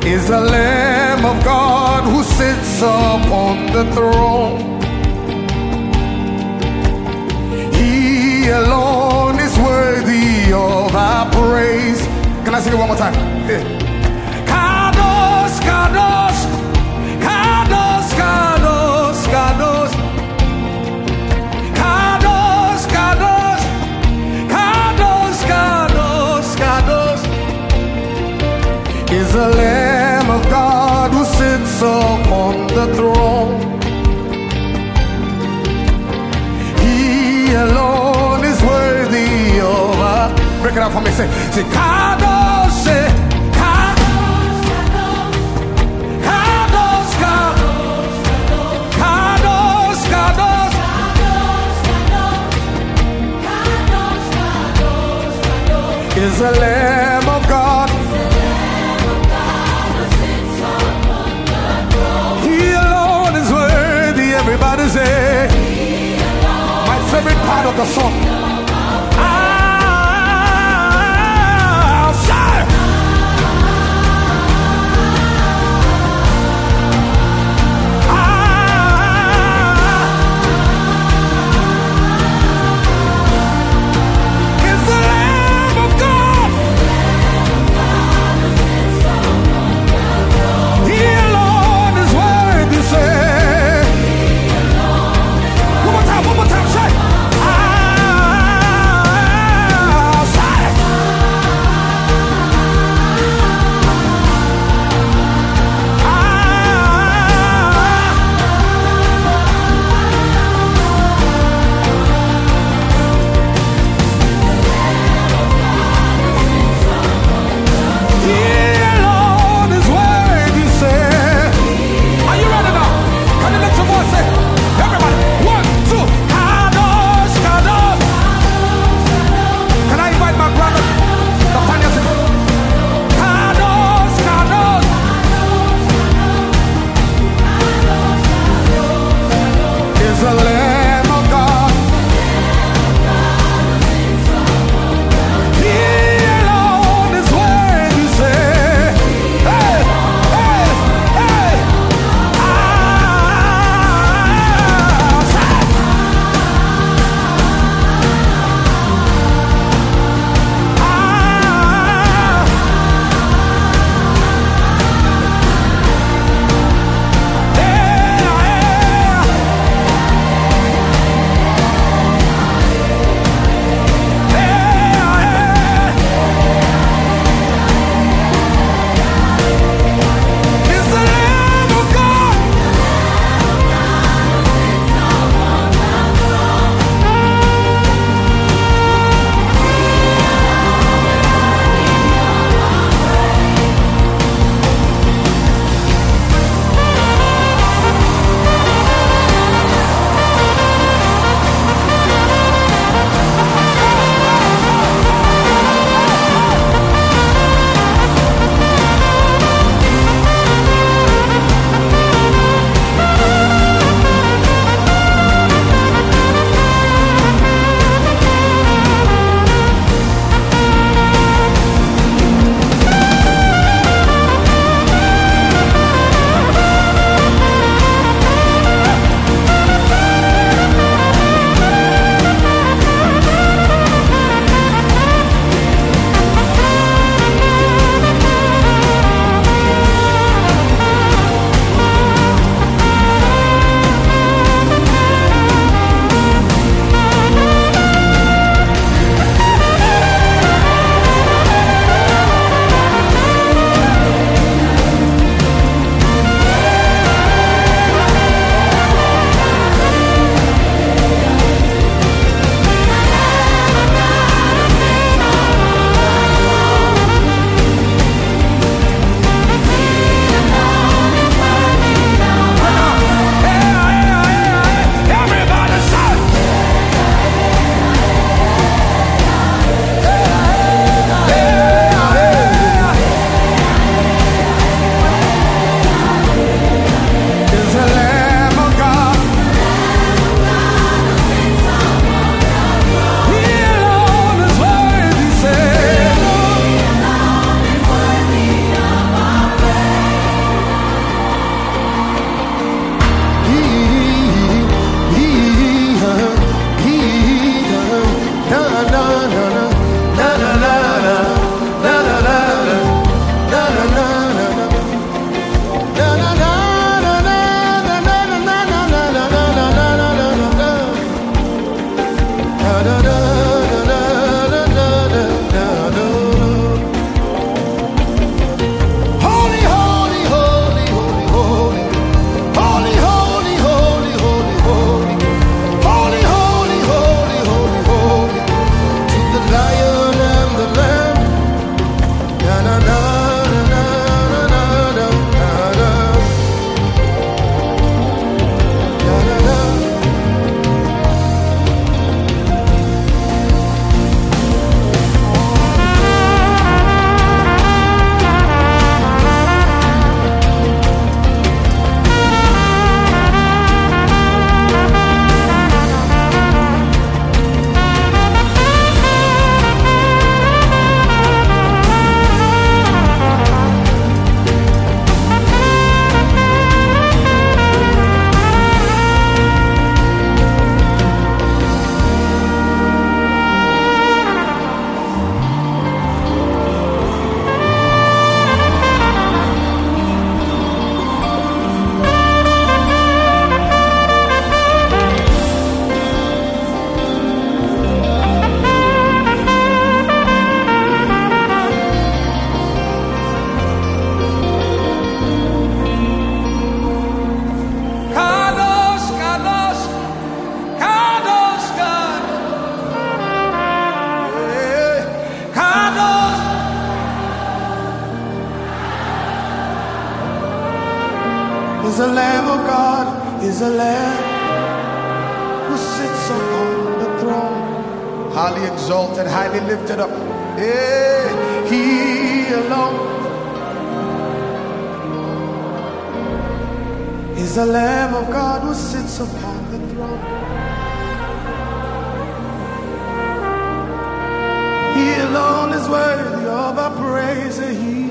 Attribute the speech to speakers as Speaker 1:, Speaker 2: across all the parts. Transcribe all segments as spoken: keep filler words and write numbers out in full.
Speaker 1: is the Lamb of God who sits upon the throne. He alone is worthy of our praise. Can I sing it one more time? Yeah. Kadosh, Kadosh, Kadosh, Kadosh, Kadosh, Kadosh, Kadosh, Kadosh, Kadosh, Kadosh is the Lamb of God who sits upon the throne. He alone is worthy of our. Break it out for me. Say, say, Kadosh, say, Kadosh, Kadosh, Kadosh, Kadosh, Kadosh, Kadosh, is the Lamb of God. He alone is worthy. Everybody say, my favorite part of the song. One more time, say, ah. is the Lamb of God, is the Lamb who sits upon the throne, highly exalted, highly lifted up. Yeah, he alone is the Lamb of God who sits upon the throne. He alone is worthy of our praise. He.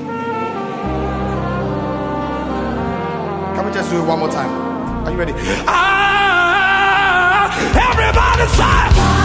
Speaker 1: Can we just do it one more time? Are you ready? Ah, everybody say.